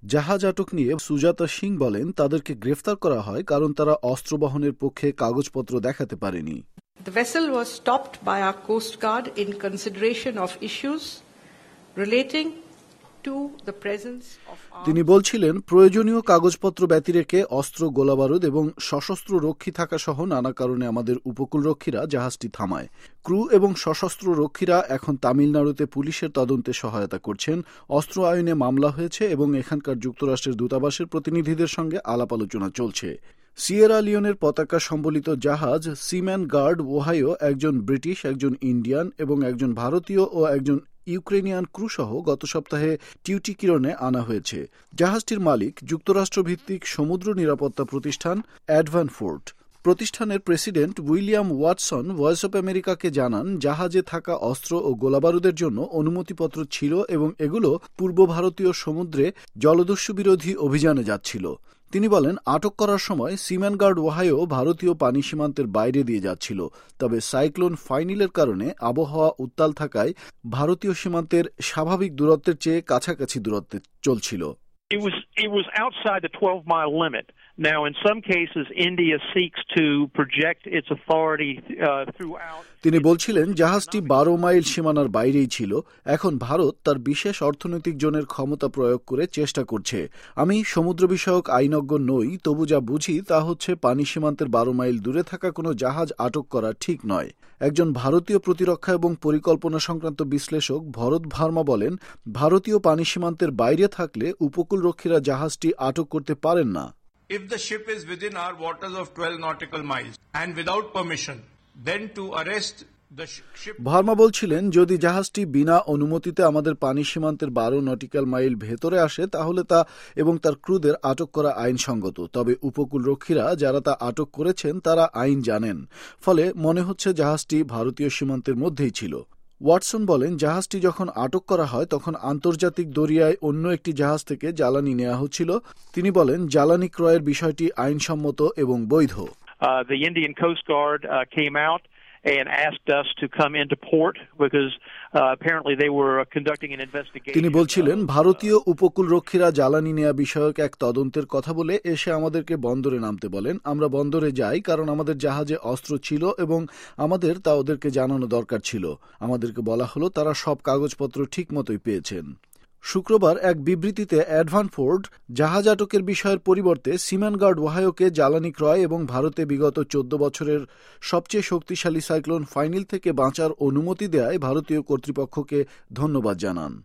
জাহাজ আটক নিয়ে সুজাতা সিং বলেন, তাদেরকে গ্রেফতার করা হয় কারণ তারা অস্ত্র বহনের পক্ষে কাগজপত্র দেখাতে পারেনি। The vessel was stopped by our Coast Guard in consideration of issues relating to the presence of arms. তিনি বলছিলেন, প্রয়োজনীয় কাগজপত্র ব্যতি রেখে অস্ত্র, গোলাবারুদ এবং সশস্ত্র রক্ষী থাকা সহ নানা কারণে আমাদের উপকূলরক্ষীরা জাহাজটি থামায়। ক্রু এবং সশস্ত্র রক্ষীরা এখন তামিলনাড়ুতে পুলিশের তদন্তে সহায়তা করছেন। অস্ত্র আইনে মামলা হয়েছে এবং এখানকার যুক্তরাষ্ট্রের দূতাবাসের প্রতিনিধিদের সঙ্গে আলাপ আলোচনা চলছে। সিয়েরা লিওনের পতাকা সম্বলিত জাহাজ সিম্যান গার্ড ওহাইও একজন ব্রিটিশ, একজন ইন্ডিয়ান এবং একজন ভারতীয় ও একজন ইউক্রেনিয়ান ক্রু সহ গত সপ্তাহে টিউটিকিরনে আনা হয়েছে। জাহাজটির মালিক যুক্তরাষ্ট্রভিত্তিক সমুদ্র নিরাপত্তা প্রতিষ্ঠান অ্যাডভানফোর্ড। প্রতিষ্ঠানের president William Watson Voice of আমেরিকাকে জানান, জাহাজে থাকা অস্ত্র ও গোলাবারুদের জন্য অনুমতিপত্র ছিল এবং এগুলো পূর্ব ভারতীয় সমুদ্রে জলদস্যু বিরোধী অভিযানে যাচ্ছিল। তিনি বলেন, আটক করার সময় সিম্যান গার্ড ওহাইও ভারতীয় পানি সীমান্তের বাইরে দিয়ে যাচ্ছিল, তবে সাইক্লোন ফাইনিলের কারণে আবহাওয়া উত্তাল থাকায় ভারতীয় সীমান্তের স্বাভাবিক দূরত্বের চেয়ে কাছাকাছি দূরত্বে চলছিল। It was outside the 12-mile limit. Now, in some cases, India seeks to project its authority throughout. তিনি বলছিলেন, জাহাজটি 12 মাইল সীমানার বাইরেই ছিল। এখন ভারত তার বিশেষ অর্থনৈতিক জোনের ক্ষমতা প্রয়োগ করে চেষ্টা করছে। আমি সমুদ্র বিষয়ক আইনজ্ঞ নই, তবু যা বুঝি তা হচ্ছে পানি সীমান্তের 12 মাইল দূরে থাকা কোনো জাহাজ আটক করা ঠিক নয়। একজন ভারতীয় প্রতিরক্ষা এবং পরিকল্পনা সংক্রান্ত বিশ্লেষক ভরত ভার্মা বলেন, ভারতীয় পানি সীমান্তের বাইরে থাকলে উপকূলরক্ষীরা জাহাজটি আটক করতে পারেন না। If the ship is within our waters of 12 nautical miles and without permission, then to arrest the ship. Verma বলছিলেন, যদি জাহাজটি বিনা অনুমতিতে আমাদের পানি সীমান্তের 12 নটিক্যাল মাইল ভেতরে আসে তাহলে তা এবং তার ক্রুদের আটক করা আইনসঙ্গত। তবে উপকূলরক্ষীরা যারা তা আটক করেছেন তারা আইন জানেন, ফলে মনে হচ্ছে জাহাজটি ভারতীয় সীমান্তের মধ্যেই ছিল। ওয়াটসন বলেন, জাহাজটি যখন আটক করা হয় তখন আন্তর্জাতিক দরিয়ায় অন্য একটি জাহাজ থেকে জ্বালানি নেওয়া হচ্ছিল। তিনি বলেন, জ্বালানি ক্রয়ের বিষয়টি আইনসম্মত এবং বৈধ। The Indian Coast Guard came out and asked us to come into port because apparently they were conducting an investigation. তিনি বলছিলেন, ভারতীয় উপকূলরক্ষীরা জ্বালানি নেওয়া বিষয়ক এক তদন্তের কথা বলে এসে আমাদেরকে বন্দরে নামতে বলেন। আমরা বন্দরে যাই কারণ আমাদের জাহাজে অস্ত্র ছিল এবং আমাদের তা ওদেরকে জানানো দরকার ছিল। আমাদেরকে বলা হলো তারা সব কাগজপত্র ঠিক মতোই পেয়েছেন। শুক্রবার এক বিবৃতিতে অ্যাডভানফোর্ড জাহাজ আটকের বিষয়ের পরিবর্তে সিম্যান গার্ড ওহাইওকে জ্বালানি ক্রয় এবং ভারতে বিগত 14 বছরের সবচেয়ে শক্তিশালী সাইক্লোন ফাইনিল থেকে বাঁচার অনুমতি দেয়ায় ভারতীয় কর্তৃপক্ষকে ধন্যবাদ জানান।